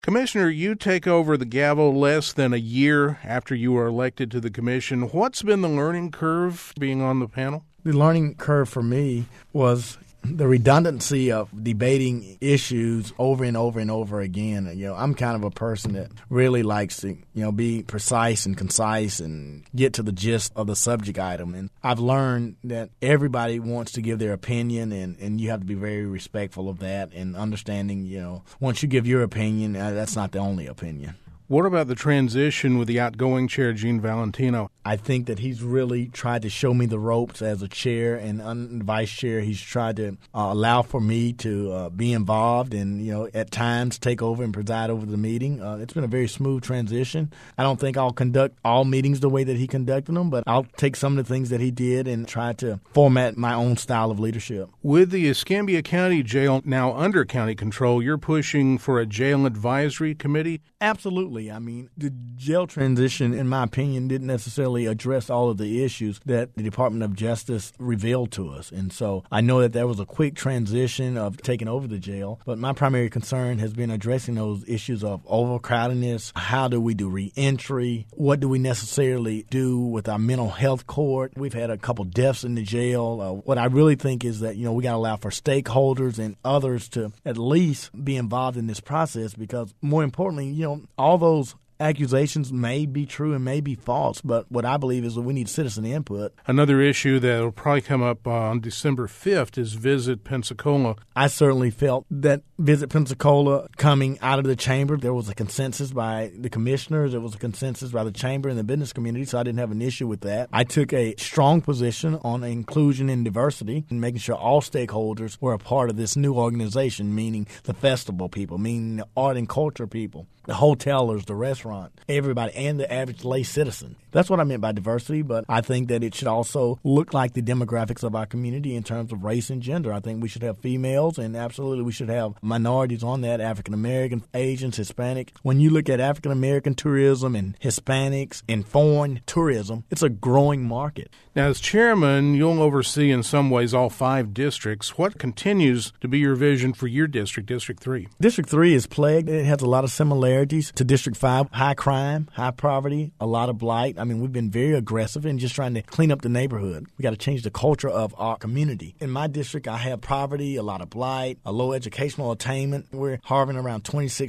Commissioner, you take over the gavel less than a year after you were elected to the commission. What's been the learning curve being on the panel? The learning curve for me was the redundancy of debating issues over and over and over again. I'm kind of a person that really likes to, be precise and concise and get to the gist of the subject item. And I've learned that everybody wants to give their opinion, and you have to be very respectful of that and understanding, once you give your opinion, that's not the only opinion. What about the transition with the outgoing chair, Gene Valentino? I think that he's really tried to show me the ropes as a chair and vice chair. He's tried to allow for me to be involved and, at times take over and preside over the meeting. It's been a very smooth transition. I don't think I'll conduct all meetings the way that he conducted them, but I'll take some of the things that he did and try to format my own style of leadership. With the Escambia County Jail now under county control, you're pushing for a jail advisory committee? Absolutely. I mean, the jail transition, in my opinion, didn't necessarily address all of the issues that the Department of Justice revealed to us. And so I know that there was a quick transition of taking over the jail, but my primary concern has been addressing those issues of overcrowdedness. How do we do reentry? What do we necessarily do with our mental health court? We've had a couple deaths in the jail. What I really think is that, we got to allow for stakeholders and others to at least be involved in this process because, more importantly, all those accusations may be true and may be false, but what I believe is that we need citizen input. Another issue that will probably come up on December 5th is Visit Pensacola. I certainly felt that Visit Pensacola coming out of the chamber, there was a consensus by the commissioners, there was a consensus by the chamber and the business community, so I didn't have an issue with that. I took a strong position on inclusion and diversity and making sure all stakeholders were a part of this new organization, meaning the festival people, meaning the art and culture people, the hotelers, the restaurant, everybody, and the average lay citizen. That's what I meant by diversity, but I think that it should also look like the demographics of our community in terms of race and gender. I think we should have females, and absolutely we should have minorities on that, African-American, Asians, Hispanic. When you look at African-American tourism and Hispanics and foreign tourism, it's a growing market. Now, as chairman, you'll oversee in some ways all 5 districts. What continues to be your vision for your district, District 3? District 3 is plagued. It has a lot of similarities to District 5. High crime, high poverty, a lot of blight. I mean, we've been very aggressive in just trying to clean up the neighborhood. We got to change the culture of our community. In my district, I have poverty, a lot of blight, a low educational attainment. We're harboring around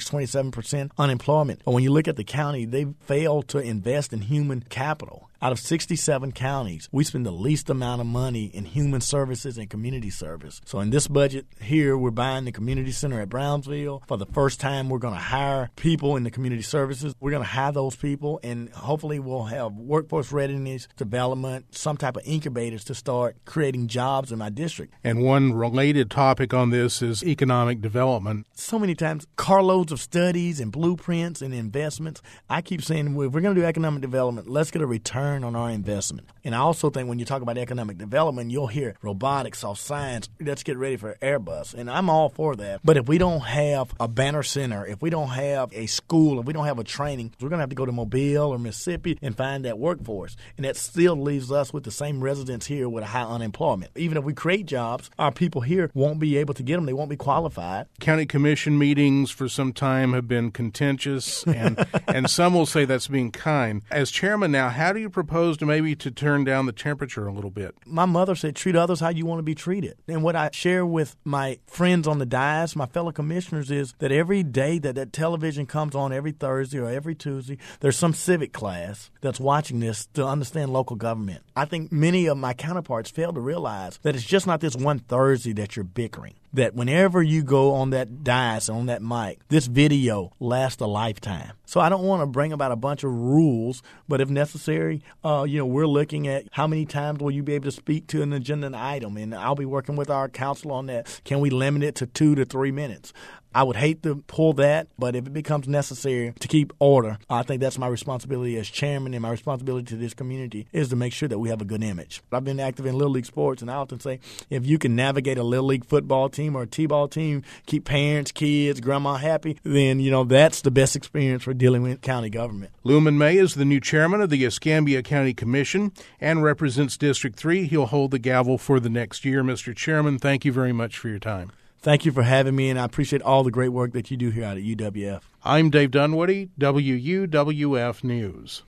27% unemployment. But when you look at the county, they failed to invest in human capital. Out of 67 counties, we spend the least amount of money in human services and community service. So in this budget here, we're buying the community center at Brownsville. For the first time, we're going to hire people in the community services. We're going to hire those people, and hopefully we'll have workforce readiness development, some type of incubators to start creating jobs in my district. And one related topic on this is economic development. So many times, carloads of studies and blueprints and investments. I keep saying, if we're going to do economic development, let's get a return on our investment. And I also think when you talk about economic development, you'll hear robotics, soft science, let's get ready for Airbus. And I'm all for that. But if we don't have a Banner Center, if we don't have a school, if we don't have a training, we're going to have to go to Mobile or Mississippi and find that workforce. And that still leaves us with the same residents here with a high unemployment. Even if we create jobs, our people here won't be able to get them. They won't be qualified. County commission meetings for some time have been contentious, and some will say that's being kind. As chairman now, how do you propose to turn down the temperature a little bit? My mother said, treat others how you want to be treated. And what I share with my friends on the dais, my fellow commissioners, is that every day that television comes on, every Thursday or every Tuesday, there's some civic class that's watching this to understand local government. I think many of my counterparts fail to realize that it's just not this one Thursday that you're bickering. That whenever you go on that dais, on that mic, this video lasts a lifetime. So I don't want to bring about a bunch of rules, but if necessary, we're looking at how many times will you be able to speak to an agenda item, and I'll be working with our council on that. Can we limit it to 2 to 3 minutes? I would hate to pull that, but if it becomes necessary to keep order, I think that's my responsibility as chairman, and my responsibility to this community is to make sure that we have a good image. I've been active in Little League sports, and I often say if you can navigate a Little League football team or a T-ball team, keep parents, kids, grandma happy, then, that's the best experience for dealing with county government. Luman May is the new chairman of the Escambia County Commission and represents District 3. He'll hold the gavel for the next year. Mr. Chairman, thank you very much for your time. Thank you for having me, and I appreciate all the great work that you do here out at UWF. I'm Dave Dunwoody, WUWF News.